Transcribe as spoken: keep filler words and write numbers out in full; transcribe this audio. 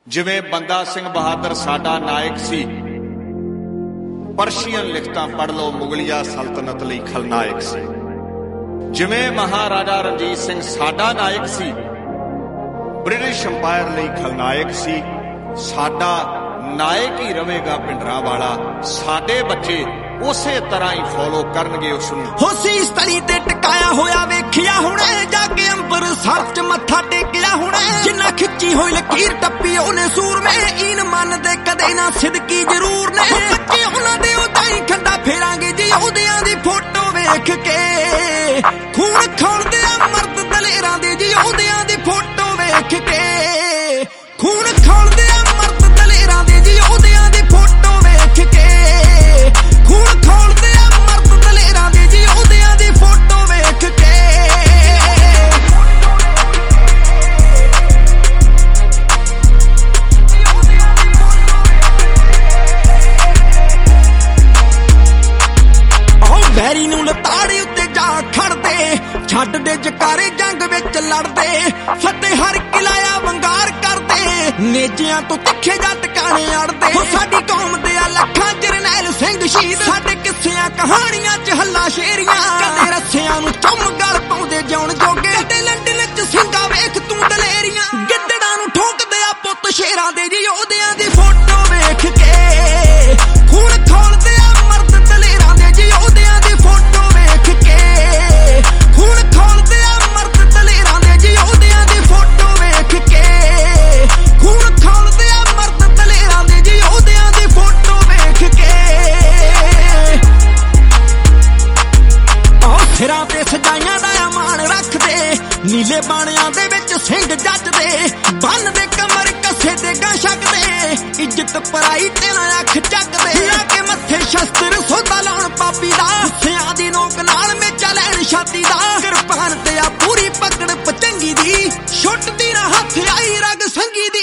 ਜਿਵੇਂ ਬੰਦਾ ਸਿੰਘ ਬਹਾਦਰ ਸਾਡਾ ਨਾਇਕ ਸੀ, ਪਰਸ਼ੀਅਨ ਲਿਖਤਾਂ ਪੜ੍ਹ ਲਓ, ਮੁਗਲਿਆ ਸਲਤਨਤ ਲਈ ਖਲਨਾਇਕ ਸੀ। ਜਿਵੇਂ ਮਹਾਰਾਜਾ ਰਣਜੀਤ ਸਿੰਘ ਸਾਡਾ ਨਾਇਕ ਸੀ, ਬ੍ਰਿਟਿਸ਼ ਅੰਪਾਇਰ ਲਈ ਖਲਨਾਇਕ ਸੀ, ਸਾਡਾ ਨਾਇਕ ਹੀ ਰਵੇਗਾ ਭਿੰਡਰਾਂਵਾਲਾ। ਸਾਡੇ ਬੱਚੇ ਉਸੇ ਤਰ੍ਹਾਂ ਹੀ ਫੋਲੋ ਕਰਨਗੇ ਉਸ ਨੂੰ। ਹੋਸੀ ਸਤਰੀ ਤੇ ਟਿਕਾਇਆ ਹੋਇਆ ਵੇਖਿਆ ਹੁਣੇ, ਜਾ ਕੇ ਅੰਬਰਸਰ ਚ ਮੱਥਾ ਟੇਕਿਆ ਹੁਣੇ। ਜਿੰਨਾ ਖਿੱਚੀ ਹੋਈ ਲਕੀਰ ਟੱਪੀ ਉਹਨੇ ਸੂਰਮੇ, ਈਨ ਮੰਨਦੇ ਕਦੇ ਨਾ ਸਿਦਕੀ ਜ਼ਰੂਰ ਨੇ। ਬੱਚੇ ਉਹਨਾਂ ਦੇ ਉਦਾਂ ਹੀ ਖੰਡਾ ਫੇਰਾਂਗੇ ਜੀ, ਉਹਦਿਆਂ ਦੀ ਫੋਟੋ ਵੇਖ ਕੇ। ਖੂਨ ਖੋਲਦੇ ਆ ਮਰਦ ਦਲੇਰਾਂ ਦੇ ਜੀ, ਉਹਦਿਆਂ ਦੀ ਫੋਟੋ ਵੇਖ ਕੇ। ਖੂਨ ਖੋਲਦੇ ਆ ਮਰਦ ਦਲੇਰਾਂ ਦੇ ਜੀ, ਉਹਦਿਆਂ ਦੀ ਫੋਟੋ ਵੇਖ ਕੇ। ਖੂਨ ਖੋਲਦੇ ਆ ਮਰਦ ਦਲੇਰਾਂ ਦੇ ਜੀ, ਉਹਦਿਆਂ ਦੀ ਫੋਟੋ ਵੇਖ ਕੇ। ਵੈਰੀ ਨੂੰ ਲਤਾੜੇ ਉੱਤੇ ਜਾ ਖੜਦੇ, ਛੱਡਦੇ ਜਕਾਰੇ ਜੰਗ ਵਿੱਚ ਲੜਦੇ। ਫਤਿਹ ਹਰ ਕਿਲਾਇਆ ਵੰਗਾਰ ਕਰਦੇ, ਨੇਜਿਆਂ ਤੋਂ ਤਿੱਖੇ ਜੱਟ ਕਾਣੇ ਅੜਦੇ। ਸਾਡੀ ਕੌਮ ਦੇ ਆ ਲੱਖਾਂ ਜਰਨੈਲ ਸਿੰਘ ਸ਼ਹੀਦ, ਸਾਡੇ ਕਿੱਸਿਆਂ ਕਹਾਣੀਆਂ ਚ ਹੱਲਾ ਸ਼ੇਰੀਆਂ। ਕਦੇ ਰੱਸਿਆਂ ਨੂੰ ਚੁੰਮ ਗਲ ਪਾਉਂਦੇ ਜਿਉਣ ਜੋਗੇ, ਕਦੇ ਲੰਡਨ ਚ ਸਿੰਘਾਂ ਵੇਖ ਤੂੰ ਦਲੇਰੀਆਂ। ਗਿੱਦੜਾਂ ਨੂੰ ਠੋਕਦੇ ਆ ਪੁੱਤ ਸ਼ੇਰਾਂ ਦੇ ਜੀ, ਉਹਦਿਆਂ ਦੀ ਫੋਟੋ ਵੇਖ ਕੇ। ਖੂਨ ਖੋਲਦੇ ਆ ਮਰਦ ਦਲੇਰਾਂ ਦੇ ਜੀ, ਉਹਦਿਆਂ ਦੀ ਫੋਟੋ ਵੇਖ ਕੇ। ਖੂਨ ਖੋਲਦੇ ਆ ਮਰਦ ਦਲੇਰਾਂ ਦੇ ਜੀ, ਉਹਦਿਆਂ ਦੀ ਫੋਟੋ ਵੇਖ ਕੇ। ਖੂਨ ਖੋਲਦੇ ਆ ਮਰਦ ਦਲੇਰਾਂ ਦੇ ਜੀ, ਉਹਦਿਆਂ ਦੀ ਫੋਟੋ ਵੇਖ ਕੇ। ਆਹ ਸਿਰਾਂ ਤੇ ਸਜਾਈਆਂ ਦਾ ਮਾਣ ਰੱਖਦੇ, ਨੀਲੇ ਬਾਣਿਆਂ ਦੇ ਵਿੱਚ ਸਿੰਘ ਜੱਜਦੇ। ਬੰਨਦੇ ਕਮਰ ਕੱਸੇ ਦੇ ਗਾਂ ਛਕਦੇ, ਇੱਜ਼ਤ ਪਰਾਈ ਤੇ ਨਾ ਅੱਖ ਚੱਕਦੇ। ਲਾ ਕੇ ਮੱਥੇ ਸ਼ਸਤਰ ਸੋਧਾ ਲਾਉਣ ਪਾਪੀ ਦਾ, ਸਿਆਂ ਦੀ ਨੋਕ ਨਾਲ ਮੇਚਾ ਲੈਣ ਛਾਤੀ ਦਾ। ਕਿਰਪਾਨ ਤੇ ਆ ਪੂਰੀ ਪਕੜ ਪਚੰਗੀ ਦੀ, ਛੁੱਟਦੀ ਨਾ ਹੱਥ ਆਈ ਰਗ ਸੰਗੀ ਦੀ।